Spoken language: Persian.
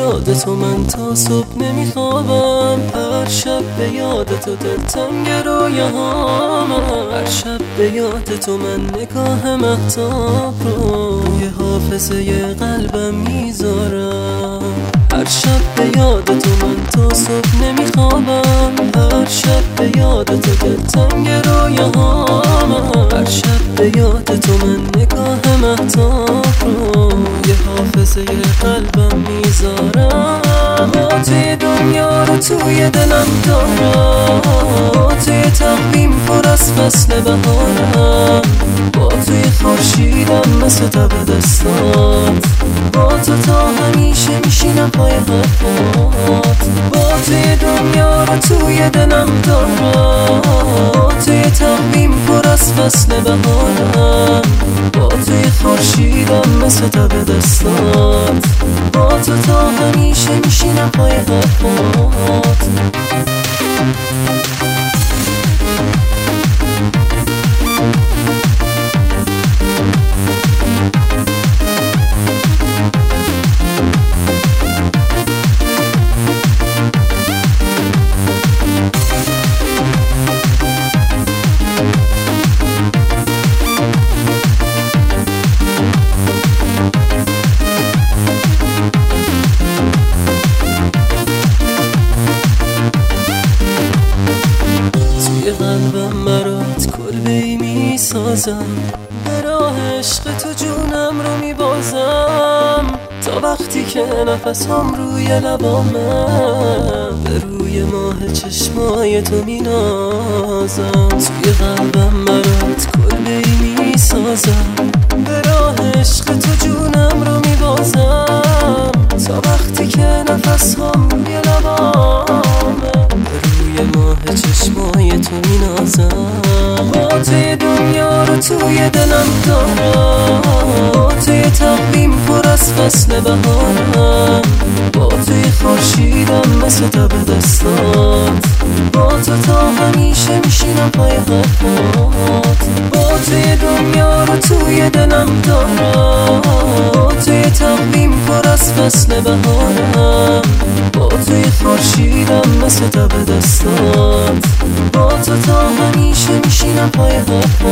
یاد تو من تا صبح نمیخوابم، هر شب به یاد تو دلتنگ رویاهام، هر شب به یاد تو من نگاه مهتاب رو روی حافظه قلبم میذارم. هر شب به یاد تو من تا صبح نمیخوابم، هر شب به یاد تو دلتنگ رویاهام، هر شب به یاد تو من نگاه مهتاب رو روی حافظه قلبم میذارم. با توی دنیا رو توی دلم دارم، با توی تقویم پر از فصل بهارم، با توی خورشیدم مثل تب دستات، با تو تا همیشه میشینم پای حرفات. با توی دنیا رو توی دلم دارم، با توی تقویم پر از فصل بهارم، با توی خورشیدم مثل تب دستات، با تو تا همیشه میشینم پای حرفات. قلبم برات کلبه‌ای میسازم، به راه عشق تو جونم رو میبازم، تا وقتی که نفسم روی لبامه به روی ماه چشمای تو مینازم. توی قلبم برات کلبه‌ای میسازم، به راه عشق تو جونم رو میبازم، تا وقتی که نفسم روی لبامه به روی ماه چشمای تو مینازم. با توی دنیا رو توی دلم دارم، با توی تقویم پر از فصل بهارم، با توی خورشیدم مثل تب دستات، با تو تا همیشه میشینم پای حرفات. با توی دنیا رو توی دلم دارم، با توی تقویم پر از فصل بهارم، با توی خورشیدم مثل تب دستات، با تو تا همیشه میشینم پای حرفات.